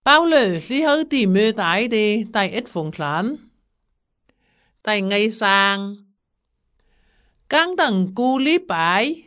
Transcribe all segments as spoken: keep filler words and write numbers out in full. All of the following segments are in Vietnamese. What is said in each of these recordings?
Bao lử lý hư tì mê tái đi tại ít phụng sản. Tại ngày sang. Căng tầng cu lý bái.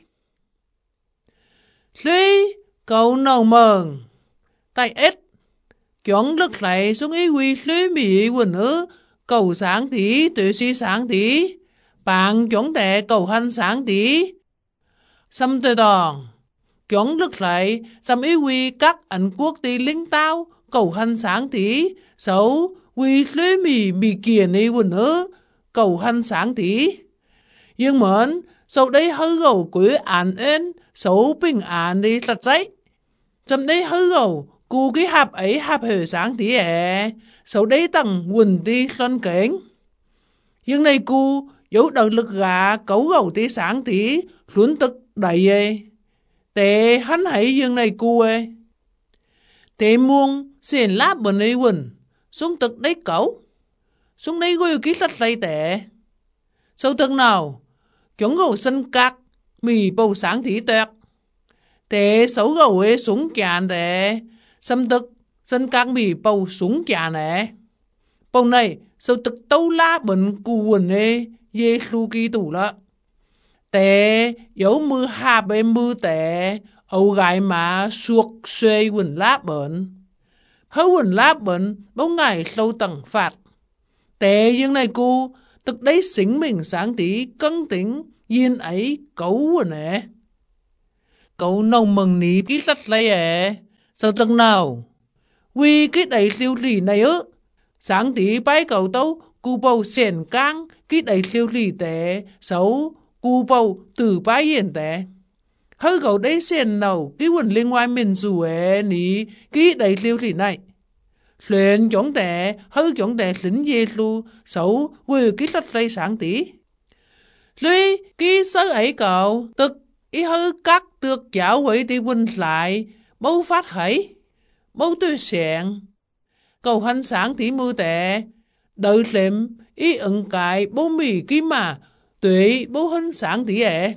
Lý cầu nâu mừng. Tại ít. Chọn lực lại xuống ý huy lý mì quần ư. Cầu sáng tí, tự si sáng tí. Bạn chọn tệ cầu hành sáng tí. Xâm tê đòn. Chọn lực lại xâm ý huy các ảnh quốc tí linh tao. Cầu hành sáng tí. Xấu huy lý mì mì kìa ní quần ư. Cầu hành sáng tí. Nhưng mến, sau đấy hư gầu quỷ án ên, xấu bình án đi lật giấy. Trong đấy hư gầu, cụ cái hạp ấy hạp hề sáng tí ẻ, sau đấy tầng quần đi xuân kén. Nhưng này cụ, dấu đợt lực gà cấu gầu tí sáng tí, xuống tức đầy ê. Tệ hắn hãy dương này cụ ê. Tệ muông, xền láp bần ấy quần, xuống tức đấy cấu. Xuống đấy gửi ký lật lấy tệ. Sau tức nào, chúng gầu sân cạc, mì bầu sáng thí tuyệt. Tế xấu gầu ấy xuống chàn tế, xâm tức sân cạc mì bầu xuống chàn ấy. Bầu này, sau tức tâu lá bẩn cù quần ấy, dê su kỳ tủ lợ. Tế, dấu mưa hạ bê mưa tế, ấu gái má suộc xuê quần lá bẩn. Hớ quần lá bẩn, bóng ngày sâu tầng phạt. Tế dương này cô, tức đấy xính mình sáng tí cân tính yên ấy cấu rồi nè. Cấu nông mừng ní cái sắt lấy ế. Sao tầng nào? Vì cái đầy siêu lì này ớ. Sáng tí bái cầu tấu cụ bầu xèn cang cái đầy siêu lì tế. Xấu cụ bầu từ bái yên tế. Hơi cầu đấy xèn nào cái quần liên ngoài mình dù ế ní cái đầy siêu lì này. Luyện chọn tệ, hơi chọn tệ lính Giê-xu, xấu quỳ ký sách rây sáng tí. Lui ký sớ ấy cậu, tức ý hư các tược chảo quỷ đi huynh lại, bấu phát hãy, bấu tuyệt sẹn. Cầu hành sáng tí mưu tệ, đợi lệm ý ẩn cài bố mì ký mà, tùy bố hình sáng tí ệ.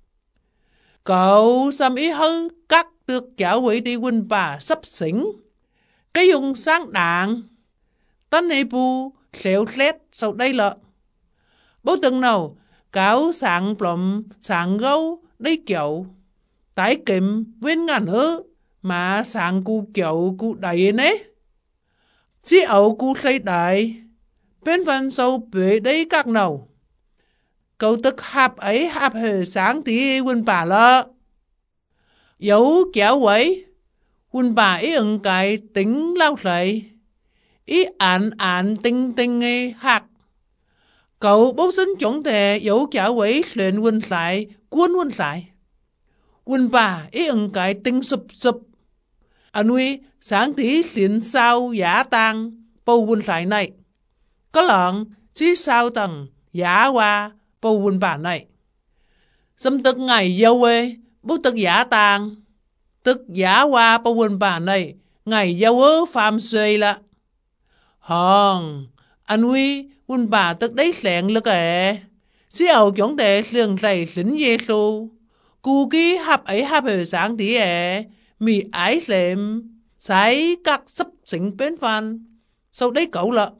Cậu xâm ý hư các tược chảo quỷ đi huynh bà sắp xỉn. Cái dùng sáng đạn, tân này bù, xéo xét sau đây lợ. Bố từng nào, cáo sáng plom, sáng gâu, đây kiểu. Tái kìm, viên ngàn hứ, mà sáng cụ kiểu cụ đầy nế. Chỉ ấu cụ xây đại, bên phần sâu bế đây các nào. Cậu tức hạp ấy hạp hề sáng tí quên bà lợ. Dấu kéo quấy. Quần bà ý ưng cái tính lao rậy. Ý án án tinh tinh nghi hạc. Cậu bố sinh chuẩn thể dấu chả quấy luyện quần lại, cuốn quần lại. Quần bà ý ưng cái tinh sụp sụp. Anh huy sáng tí xịn sao giả tang bầu quần lại này. Có lợn xí sao tầng giả qua bầu quần bà này. Xâm tức ngày dâu ê, bố tức giả tang. Tức giả qua bao quần bà này, ngày dâu ớ phạm xuê là. Hòn, anh huy, quần bà tức đấy sẹn lực ế. Xí ẩu chóng tệ sườn rầy xính Giê-xu. Cú ký hạp ấy hạp hề sáng tí ế. Mì ái xệm, sái các sắp xính bên phan. Sau đấy cậu lợ.